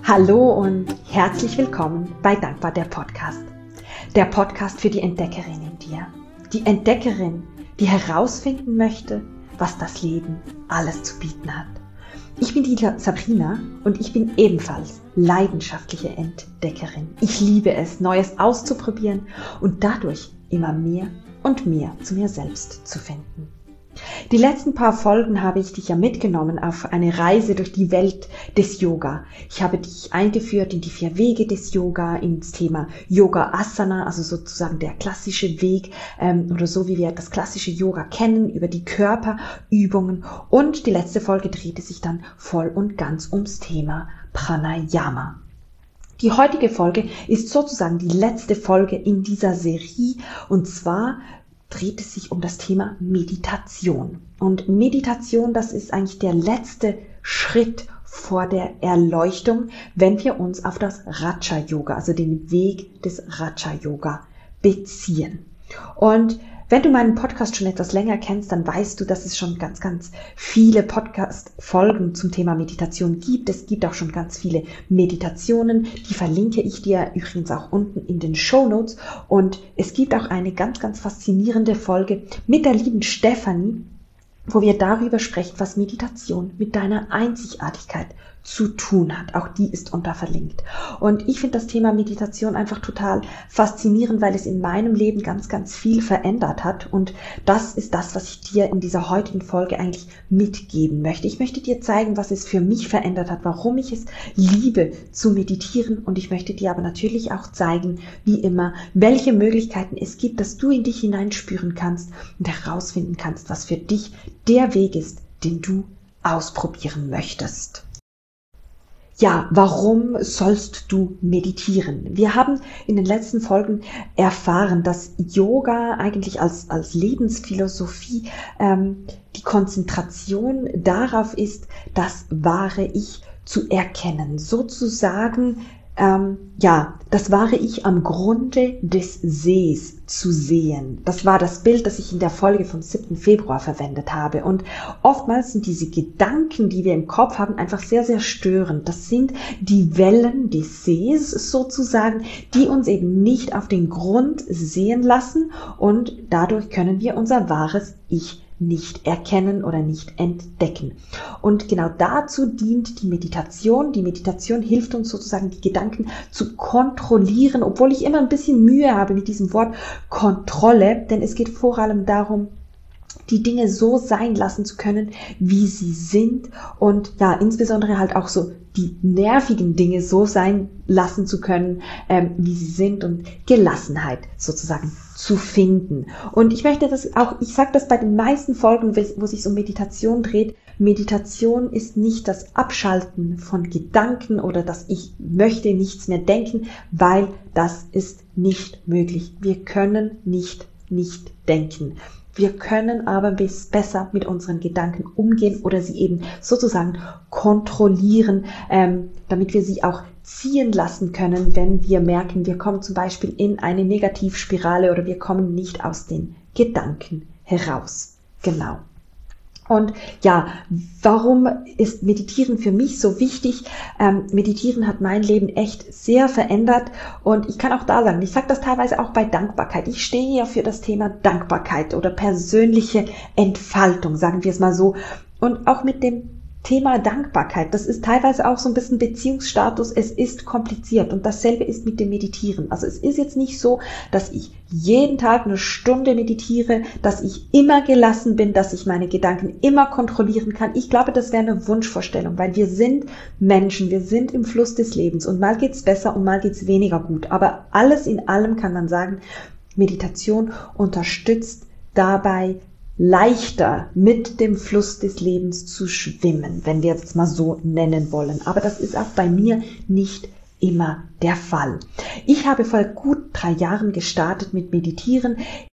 Hallo und herzlich willkommen bei Dankbar der Podcast. Der Podcast für die Entdeckerin in dir. Die Entdeckerin, die herausfinden möchte, was das Leben alles zu bieten hat. Ich bin die Sabrina und ich bin ebenfalls leidenschaftliche Entdeckerin. Ich liebe es, Neues auszuprobieren und dadurch immer mehr und mehr zu mir selbst zu finden. Die letzten paar Folgen habe ich dich ja mitgenommen auf eine Reise durch die Welt des Yoga. Ich habe dich eingeführt in die 4 Wege des Yoga, ins Thema Yoga Asana, also sozusagen der klassische Weg oder so wie wir das klassische Yoga kennen, über die Körperübungen. Und die letzte Folge drehte sich dann voll und ganz ums Thema Pranayama. Die heutige Folge ist sozusagen die letzte Folge in dieser Serie und zwar dreht es sich um das Thema Meditation. Und Meditation, das ist eigentlich der letzte Schritt vor der Erleuchtung, wenn wir uns auf das Raja Yoga, also den Weg des Raja Yoga beziehen. Und wenn du meinen Podcast schon etwas länger kennst, dann weißt du, dass es schon ganz, ganz viele Podcast-Folgen zum Thema Meditation gibt. Es gibt auch schon ganz viele Meditationen, die verlinke ich dir übrigens auch unten in den Shownotes. Und es gibt auch eine ganz, ganz faszinierende Folge mit der lieben Stefanie, wo wir darüber sprechen, was Meditation mit deiner Einzigartigkeit zu tun hat. Auch die ist verlinkt. Und ich finde das Thema Meditation einfach total faszinierend, weil es in meinem Leben ganz, ganz viel verändert hat. Und das ist das, was ich dir in dieser heutigen Folge eigentlich mitgeben möchte. Ich möchte dir zeigen, was es für mich verändert hat, warum ich es liebe zu meditieren. Und ich möchte dir aber natürlich auch zeigen, wie immer, welche Möglichkeiten es gibt, dass du in dich hineinspüren kannst und herausfinden kannst, was für dich der Weg ist, den du ausprobieren möchtest. Ja, warum sollst du meditieren? Wir haben in den letzten Folgen erfahren, dass Yoga eigentlich als Lebensphilosophie die Konzentration darauf ist, das wahre Ich zu erkennen. Sozusagen, das wahre Ich am Grunde des Sees zu sehen. Das war das Bild, das ich in der Folge vom 7. Februar verwendet habe. Und oftmals sind diese Gedanken, die wir im Kopf haben, einfach sehr, sehr störend. Das sind die Wellen des Sees sozusagen, die uns eben nicht auf den Grund sehen lassen und dadurch können wir unser wahres Ich nicht erkennen oder nicht entdecken. Und genau dazu dient die Meditation. Die Meditation hilft uns sozusagen, die Gedanken zu kontrollieren, obwohl ich immer ein bisschen Mühe habe mit diesem Wort Kontrolle, denn es geht vor allem darum, die Dinge so sein lassen zu können, wie sie sind und ja, insbesondere halt auch so die nervigen Dinge so sein lassen zu können, wie sie sind und Gelassenheit sozusagen zu finden. Und ich möchte das auch, ich sage das bei den meisten Folgen, wo es sich um Meditation dreht, Meditation ist nicht das Abschalten von Gedanken oder das Ich möchte nichts mehr denken, weil das ist nicht möglich. Wir können nicht denken. Wir können aber besser mit unseren Gedanken umgehen oder sie eben sozusagen kontrollieren, damit wir sie auch ziehen lassen können, wenn wir merken, wir kommen zum Beispiel in eine Negativspirale oder wir kommen nicht aus den Gedanken heraus. Genau. Und ja, warum ist Meditieren für mich so wichtig? Meditieren hat mein Leben echt sehr verändert und ich kann auch da sagen, ich sage das teilweise auch bei Dankbarkeit. Ich stehe ja für das Thema Dankbarkeit oder persönliche Entfaltung, sagen wir es mal so. Und auch mit dem Thema Dankbarkeit, das ist teilweise auch so ein bisschen Beziehungsstatus, es ist kompliziert und dasselbe ist mit dem Meditieren. Also es ist jetzt nicht so, dass ich jeden Tag eine Stunde meditiere, dass ich immer gelassen bin, dass ich meine Gedanken immer kontrollieren kann. Ich glaube, das wäre eine Wunschvorstellung, weil wir sind Menschen, wir sind im Fluss des Lebens und mal geht's besser und mal geht's weniger gut. Aber alles in allem kann man sagen, Meditation unterstützt dabei, leichter mit dem Fluss des Lebens zu schwimmen, wenn wir es mal so nennen wollen. Aber das ist auch bei mir nicht immer der Fall. Ich habe vor gut 3 Jahren gestartet mit Meditieren.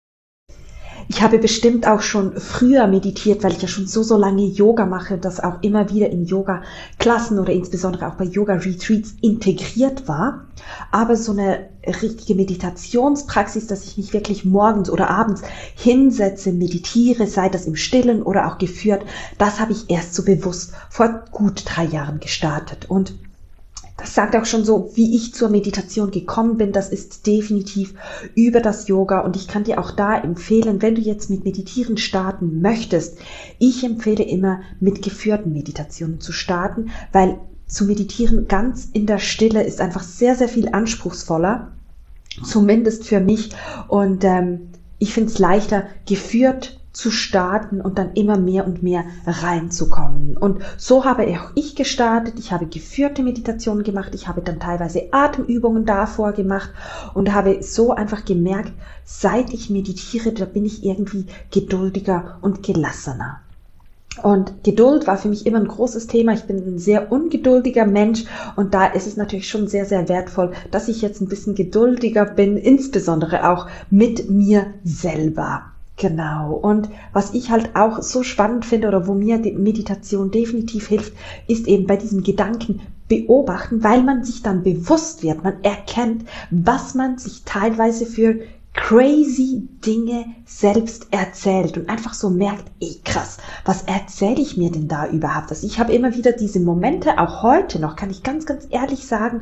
Ich habe bestimmt auch schon früher meditiert, weil ich ja schon so lange Yoga mache, das auch immer wieder in Yoga-Klassen oder insbesondere auch bei Yoga-Retreats integriert war. Aber so eine richtige Meditationspraxis, dass ich mich wirklich morgens oder abends hinsetze, meditiere, sei das im Stillen oder auch geführt, das habe ich erst so bewusst vor gut 3 Jahren gestartet. Und Das sagt auch schon so, wie ich zur Meditation gekommen bin. Das ist definitiv über das Yoga. Und ich kann dir auch da empfehlen, wenn du jetzt mit Meditieren starten möchtest, ich empfehle immer, mit geführten Meditationen zu starten, weil zu meditieren ganz in der Stille ist einfach sehr, sehr viel anspruchsvoller, zumindest für mich. Und ich finde es leichter, geführt zu starten und dann immer mehr und mehr reinzukommen. Und so habe auch ich gestartet. Ich habe geführte Meditationen gemacht. Ich habe dann teilweise Atemübungen davor gemacht und habe so einfach gemerkt, seit ich meditiere, da bin ich irgendwie geduldiger und gelassener. Und Geduld war für mich immer ein großes Thema. Ich bin ein sehr ungeduldiger Mensch und da ist es natürlich schon sehr, sehr wertvoll, dass ich jetzt ein bisschen geduldiger bin, insbesondere auch mit mir selber. Genau. Und was ich halt auch so spannend finde oder wo mir die Meditation definitiv hilft, ist eben bei diesem Gedanken beobachten, weil man sich dann bewusst wird, man erkennt, was man sich teilweise für crazy Dinge selbst erzählt und einfach so merkt, krass, was erzähle ich mir denn da überhaupt? Also ich habe immer wieder diese Momente, auch heute noch, kann ich ganz, ganz ehrlich sagen,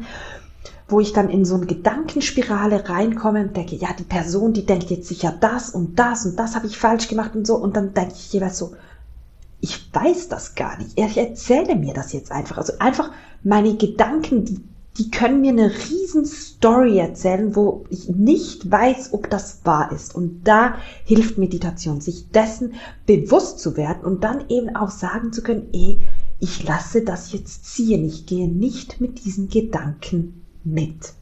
wo ich dann in so eine Gedankenspirale reinkomme und denke, ja, die Person, die denkt jetzt sicher das und das habe ich falsch gemacht und so. Und dann denke ich jeweils so, ich weiß das gar nicht. Ich erzähle mir das jetzt einfach. Also einfach meine Gedanken, die können mir eine riesen Story erzählen, wo ich nicht weiß, ob das wahr ist. Und da hilft Meditation, sich dessen bewusst zu werden und dann eben auch sagen zu können, ich lasse das jetzt ziehen. Ich gehe nicht mit diesen Gedanken mit.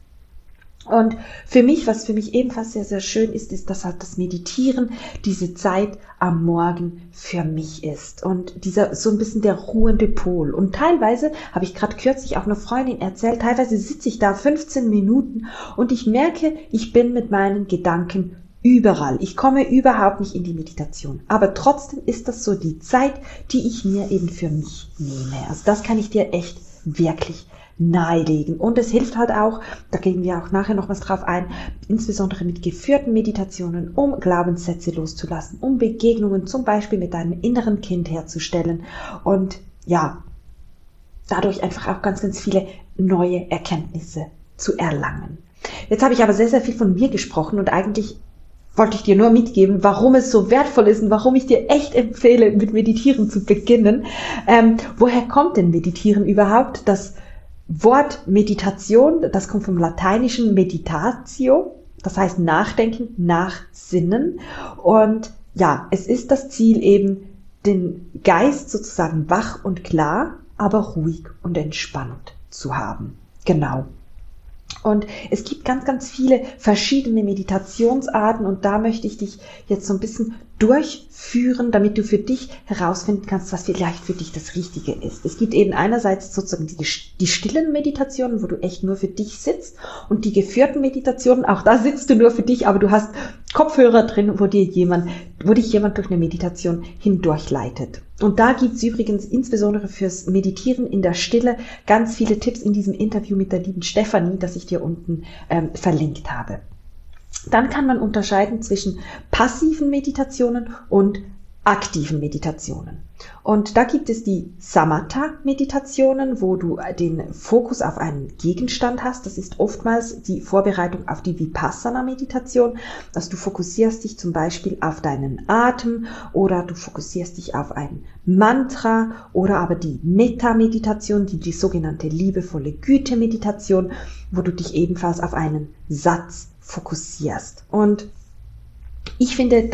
Und für mich, was für mich ebenfalls sehr, sehr schön ist, ist, dass halt das Meditieren, diese Zeit am Morgen für mich ist. Und dieser so ein bisschen der ruhende Pol. Und teilweise, habe ich gerade kürzlich auch einer Freundin erzählt, teilweise sitze ich da 15 Minuten und ich merke, ich bin mit meinen Gedanken überall. Ich komme überhaupt nicht in die Meditation. Aber trotzdem ist das so die Zeit, die ich mir eben für mich nehme. Also das kann ich dir echt wirklich nahelegen. Und es hilft halt auch, da gehen wir auch nachher noch was drauf ein, insbesondere mit geführten Meditationen, um Glaubenssätze loszulassen, um Begegnungen zum Beispiel mit deinem inneren Kind herzustellen und ja, dadurch einfach auch ganz, ganz viele neue Erkenntnisse zu erlangen. Jetzt habe ich aber sehr, sehr viel von mir gesprochen und eigentlich wollte ich dir nur mitgeben, warum es so wertvoll ist und warum ich dir echt empfehle, mit Meditieren zu beginnen. Woher kommt denn Meditieren überhaupt? Das Wort Meditation, das kommt vom lateinischen meditatio, das heißt nachdenken, nachsinnen. Und ja, es ist das Ziel eben, den Geist sozusagen wach und klar, aber ruhig und entspannt zu haben. Genau. Und es gibt ganz, ganz viele verschiedene Meditationsarten und da möchte ich dich jetzt so ein bisschen durchführen, damit du für dich herausfinden kannst, was vielleicht für dich das Richtige ist. Es gibt eben einerseits sozusagen die stillen Meditationen, wo du echt nur für dich sitzt und die geführten Meditationen, auch da sitzt du nur für dich, aber du hast Kopfhörer drin, wo dich jemand durch eine Meditation hindurchleitet. Und da gibt's übrigens insbesondere fürs Meditieren in der Stille ganz viele Tipps in diesem Interview mit der lieben Stefanie, das ich dir unten verlinkt habe. Dann kann man unterscheiden zwischen passiven Meditationen und aktiven Meditationen. Und da gibt es die Samatha-Meditationen, wo du den Fokus auf einen Gegenstand hast. Das ist oftmals die Vorbereitung auf die Vipassana-Meditation, dass du fokussierst dich zum Beispiel auf deinen Atem oder du fokussierst dich auf ein Mantra oder aber die Metta-Meditation, die sogenannte liebevolle Güte-Meditation, wo du dich ebenfalls auf einen Satz fokussierst. Und ich finde es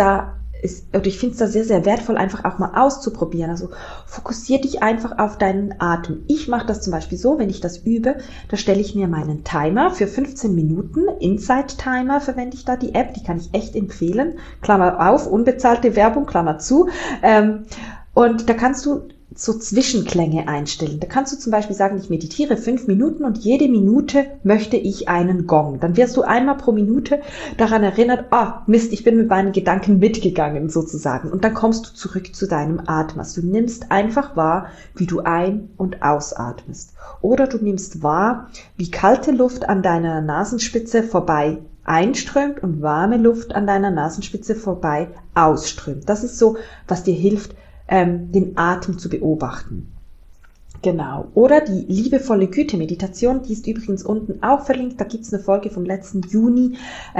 da sehr, sehr wertvoll, einfach auch mal auszuprobieren. Also fokussier dich einfach auf deinen Atem. Ich mache das zum Beispiel so, wenn ich das übe, da stelle ich mir meinen Timer für 15 Minuten. Insight Timer verwende ich da, die App, die kann ich echt empfehlen. Klammer auf, unbezahlte Werbung, Klammer zu. Und da kannst du so Zwischenklänge einstellen. Da kannst du zum Beispiel sagen, ich meditiere 5 Minuten und jede Minute möchte ich einen Gong. Dann wirst du einmal pro Minute daran erinnert, Mist, ich bin mit meinen Gedanken mitgegangen sozusagen. Und dann kommst du zurück zu deinem Atem. Also du nimmst einfach wahr, wie du ein- und ausatmest. Oder du nimmst wahr, wie kalte Luft an deiner Nasenspitze vorbei einströmt und warme Luft an deiner Nasenspitze vorbei ausströmt. Das ist so, was dir hilft, den Atem zu beobachten. Genau. Oder die liebevolle Güte-Meditation, die ist übrigens unten auch verlinkt. Da gibt es eine Folge vom letzten Juni,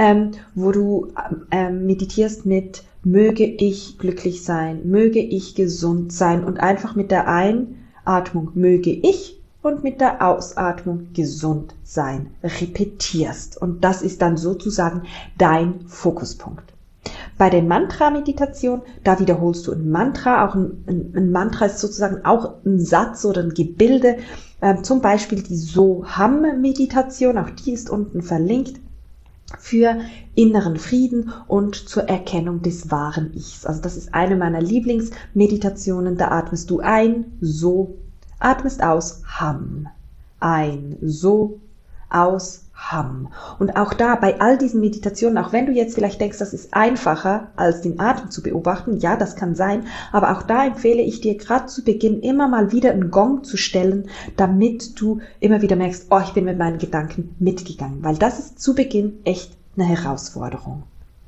wo du meditierst mit möge ich glücklich sein, möge ich gesund sein und einfach mit der Einatmung möge ich und mit der Ausatmung gesund sein repetierst. Und das ist dann sozusagen dein Fokuspunkt. Bei der Mantra-Meditation, da wiederholst du ein Mantra. Auch ein Mantra ist sozusagen auch ein Satz oder ein Gebilde. Zum Beispiel die Soham-Meditation, auch die ist unten verlinkt, für inneren Frieden und zur Erkennung des wahren Ichs. Also das ist eine meiner Lieblingsmeditationen. Da atmest du ein, so, atmest aus, Ham. Ein, so, aus, Ham. Und auch da, bei all diesen Meditationen, auch wenn du jetzt vielleicht denkst, das ist einfacher, als den Atem zu beobachten, ja, das kann sein, aber auch da empfehle ich dir gerade zu Beginn immer mal wieder einen Gong zu stellen, damit du immer wieder merkst, oh, ich bin mit meinen Gedanken mitgegangen, weil das ist zu Beginn echt eine Herausforderung.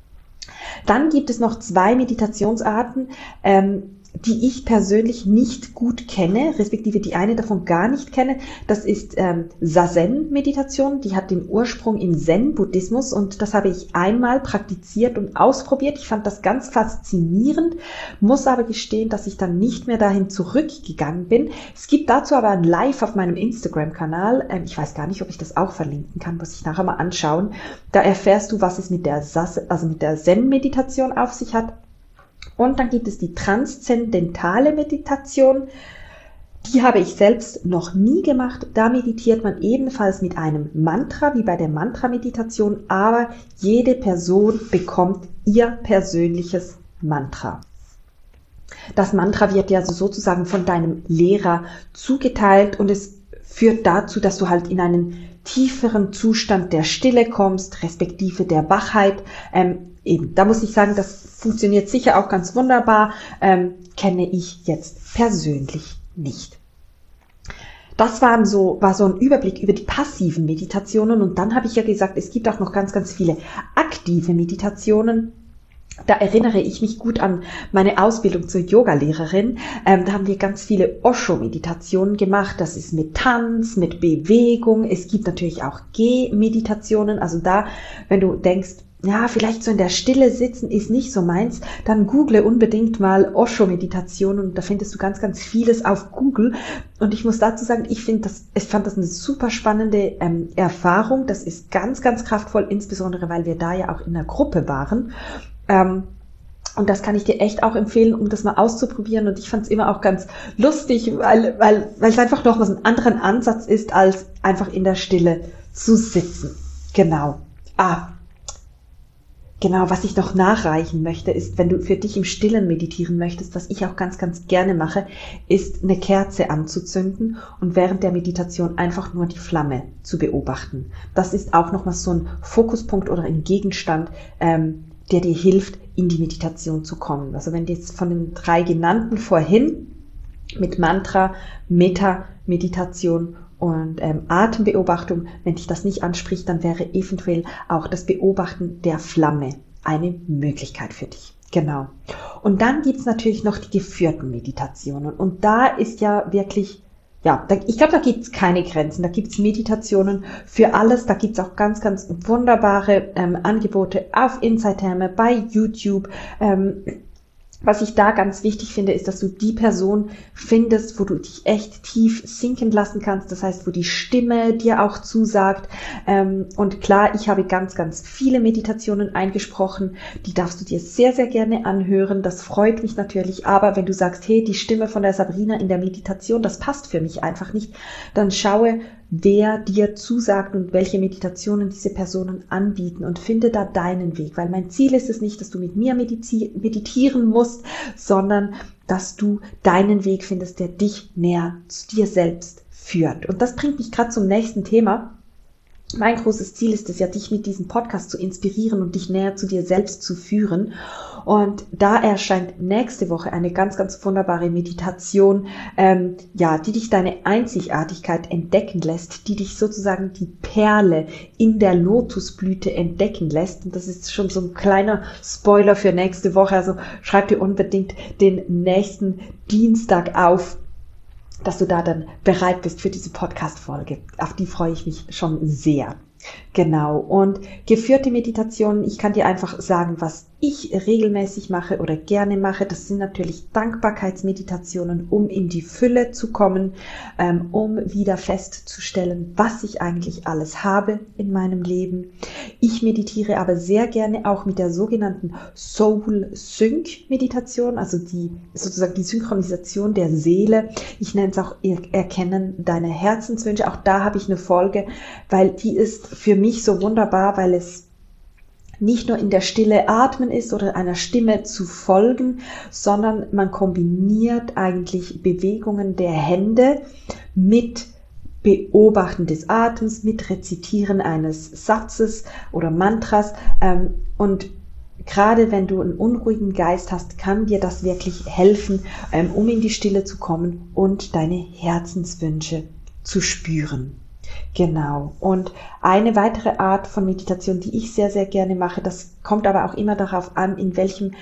Dann gibt es noch 2 Meditationsarten, die ich persönlich nicht gut kenne, respektive die eine davon gar nicht kenne. Das ist Zazen-Meditation, die hat den Ursprung im Zen-Buddhismus und das habe ich einmal praktiziert und ausprobiert. Ich fand das ganz faszinierend, muss aber gestehen, dass ich dann nicht mehr dahin zurückgegangen bin. Es gibt dazu aber ein Live auf meinem Instagram-Kanal. Ich weiß gar nicht, ob ich das auch verlinken kann, muss ich nachher mal anschauen. Da erfährst du, was es mit der Zen-Meditation auf sich hat. Und dann gibt es die transzendentale Meditation. Die habe ich selbst noch nie gemacht. Da meditiert man ebenfalls mit einem Mantra, wie bei der Mantra-Meditation, aber jede Person bekommt ihr persönliches Mantra. Das Mantra wird ja sozusagen von deinem Lehrer zugeteilt und es führt dazu, dass du halt in einen tieferen Zustand der Stille kommst, respektive der Wachheit. Eben, da muss ich sagen, das funktioniert sicher auch ganz wunderbar, kenne ich jetzt persönlich nicht. Das war so ein Überblick über die passiven Meditationen und dann habe ich ja gesagt, es gibt auch noch ganz, ganz viele aktive Meditationen. Da erinnere ich mich gut an meine Ausbildung zur Yogalehrerin. Da haben wir ganz viele Osho-Meditationen gemacht. Das ist mit Tanz, mit Bewegung. Es gibt natürlich auch Geh-Meditationen. Also da, wenn du denkst, ja, vielleicht so in der Stille sitzen ist nicht so meins, dann google unbedingt mal Osho-Meditation und da findest du ganz, ganz vieles auf Google. Und ich muss dazu sagen, ich fand das eine super spannende Erfahrung. Das ist ganz, ganz kraftvoll, insbesondere weil wir da ja auch in einer Gruppe waren. Und das kann ich dir echt auch empfehlen, um das mal auszuprobieren. Und ich fand es immer auch ganz lustig, weil es einfach noch was einen anderen Ansatz ist, als einfach in der Stille zu sitzen. Genau. Genau, was ich noch nachreichen möchte, ist, wenn du für dich im Stillen meditieren möchtest, was ich auch ganz, ganz gerne mache, ist eine Kerze anzuzünden und während der Meditation einfach nur die Flamme zu beobachten. Das ist auch nochmal so ein Fokuspunkt oder ein Gegenstand, der dir hilft, in die Meditation zu kommen. Also wenn du jetzt von den 3 genannten vorhin mit Mantra, Metta-Meditation und Atembeobachtung, wenn dich das nicht anspricht, dann wäre eventuell auch das Beobachten der Flamme eine Möglichkeit für dich. Genau. Und dann gibt's natürlich noch die geführten Meditationen. Und da ist ja wirklich, ich glaube, da gibt's keine Grenzen. Da gibt's Meditationen für alles. Da gibt's auch ganz, ganz wunderbare Angebote auf Insight Timer, bei YouTube. Was ich da ganz wichtig finde, ist, dass du die Person findest, wo du dich echt tief sinken lassen kannst. Das heißt, wo die Stimme dir auch zusagt. Und klar, ich habe ganz, ganz viele Meditationen eingesprochen. Die darfst du dir sehr, sehr gerne anhören. Das freut mich natürlich. Aber wenn du sagst, hey, die Stimme von der Sabrina in der Meditation, das passt für mich einfach nicht, dann schaue, wer dir zusagt und welche Meditationen diese Personen anbieten und finde da deinen Weg, weil mein Ziel ist es nicht, dass du mit mir meditieren musst, sondern dass du deinen Weg findest, der dich näher zu dir selbst führt. Und das bringt mich gerade zum nächsten Thema. Mein großes Ziel ist es ja, dich mit diesem Podcast zu inspirieren und dich näher zu dir selbst zu führen. Und da erscheint nächste Woche eine ganz, ganz wunderbare Meditation, die dich deine Einzigartigkeit entdecken lässt, die dich sozusagen die Perle in der Lotusblüte entdecken lässt. Und das ist schon so ein kleiner Spoiler für nächste Woche. Also schreib dir unbedingt den nächsten Dienstag auf. dass du da dann bereit bist für diese Podcast-Folge. Auf die freue ich mich schon sehr. Genau, und geführte Meditationen, ich kann dir einfach sagen, was ich regelmäßig mache oder gerne mache. Das sind natürlich Dankbarkeitsmeditationen, um in die Fülle zu kommen, um wieder festzustellen, was ich eigentlich alles habe in meinem Leben. Ich meditiere aber sehr gerne auch mit der sogenannten Soul Sync Meditation, also sozusagen die Synchronisation der Seele. Ich nenne es auch Erkennen deiner Herzenswünsche. Auch da habe ich eine Folge, weil die ist für mich so wunderbar, weil es nicht nur in der Stille atmen ist oder einer Stimme zu folgen, sondern man kombiniert eigentlich Bewegungen der Hände mit Beobachten des Atems, mit Rezitieren eines Satzes oder Mantras. Und gerade wenn du einen unruhigen Geist hast, kann dir das wirklich helfen, um in die Stille zu kommen und deine Herzenswünsche zu spüren. Genau. Und eine weitere Art von Meditation, die ich sehr, sehr gerne mache, das kommt aber auch immer darauf an, in welcher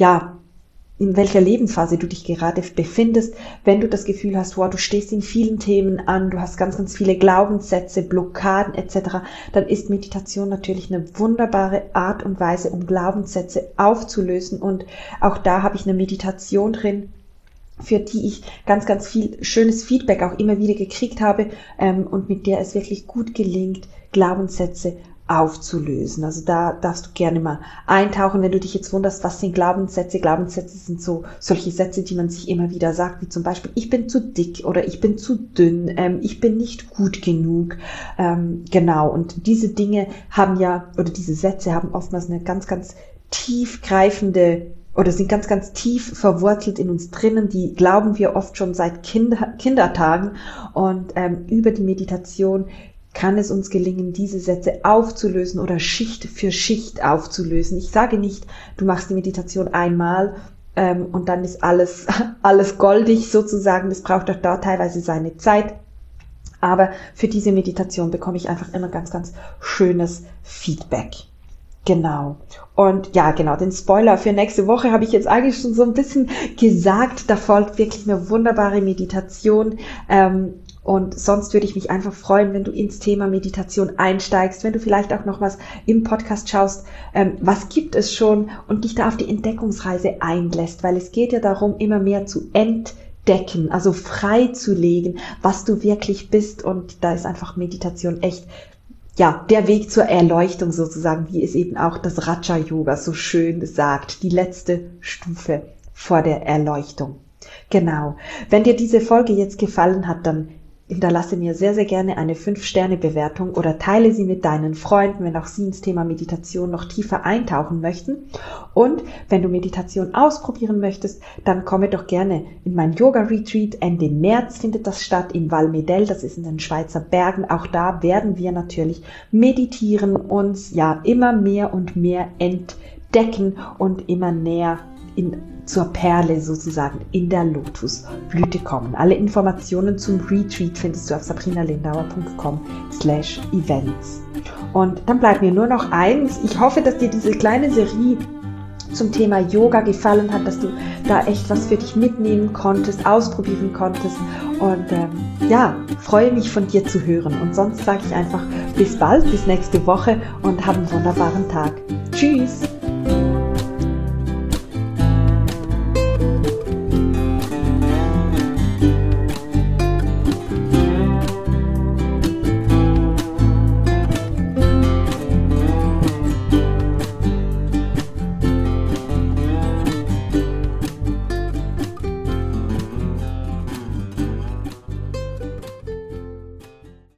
Lebensphase du dich gerade befindest. Wenn du das Gefühl hast, wow, du stehst in vielen Themen an, du hast ganz, ganz viele Glaubenssätze, Blockaden etc., dann ist Meditation natürlich eine wunderbare Art und Weise, um Glaubenssätze aufzulösen. Und auch da habe ich eine Meditation drin, für die ich ganz, ganz viel schönes Feedback auch immer wieder gekriegt habe und mit der es wirklich gut gelingt, Glaubenssätze aufzulösen. Also da darfst du gerne mal eintauchen, wenn du dich jetzt wunderst, was sind Glaubenssätze? Glaubenssätze sind so solche Sätze, die man sich immer wieder sagt, wie zum Beispiel, ich bin zu dick oder ich bin zu dünn, ich bin nicht gut genug. Genau, und diese Dinge haben diese Sätze haben oftmals eine ganz, ganz tiefgreifende oder sind ganz, ganz tief verwurzelt in uns drinnen. Die glauben wir oft schon seit Kindertagen. Und über die Meditation kann es uns gelingen, diese Sätze aufzulösen oder Schicht für Schicht aufzulösen. Ich sage nicht, du machst die Meditation einmal und dann ist alles goldig sozusagen. Das braucht auch da teilweise seine Zeit. Aber für diese Meditation bekomme ich einfach immer ganz, ganz schönes Feedback. Genau. Und ja, genau, den Spoiler für nächste Woche habe ich jetzt eigentlich schon so ein bisschen gesagt. Da folgt wirklich eine wunderbare Meditation. Und sonst würde ich mich einfach freuen, wenn du ins Thema Meditation einsteigst, wenn du vielleicht auch noch was im Podcast schaust, was gibt es schon und dich da auf die Entdeckungsreise einlässt, weil es geht ja darum, immer mehr zu entdecken, also frei zu legen, was du wirklich bist. Und da ist einfach Meditation echt der Weg zur Erleuchtung sozusagen, wie es eben auch das Raja Yoga so schön sagt, die letzte Stufe vor der Erleuchtung. Genau. Wenn dir diese Folge jetzt gefallen hat, dann hinterlasse mir sehr, sehr gerne eine 5-Sterne-Bewertung oder teile sie mit deinen Freunden, wenn auch sie ins Thema Meditation noch tiefer eintauchen möchten. Und wenn du Meditation ausprobieren möchtest, dann komme doch gerne in mein Yoga-Retreat. Ende März findet das statt in Val Medel, das ist in den Schweizer Bergen. Auch da werden wir natürlich meditieren, uns immer mehr und mehr entdecken und immer näher zur Perle sozusagen in der Lotusblüte kommen. Alle Informationen zum Retreat findest du auf sabrinalindauer.com/events. Und dann bleibt mir nur noch eins. Ich hoffe, dass dir diese kleine Serie zum Thema Yoga gefallen hat, dass du da echt was für dich mitnehmen konntest, ausprobieren konntest. Und freue mich von dir zu hören. Und sonst sage ich einfach bis bald, bis nächste Woche und hab einen wunderbaren Tag. Tschüss!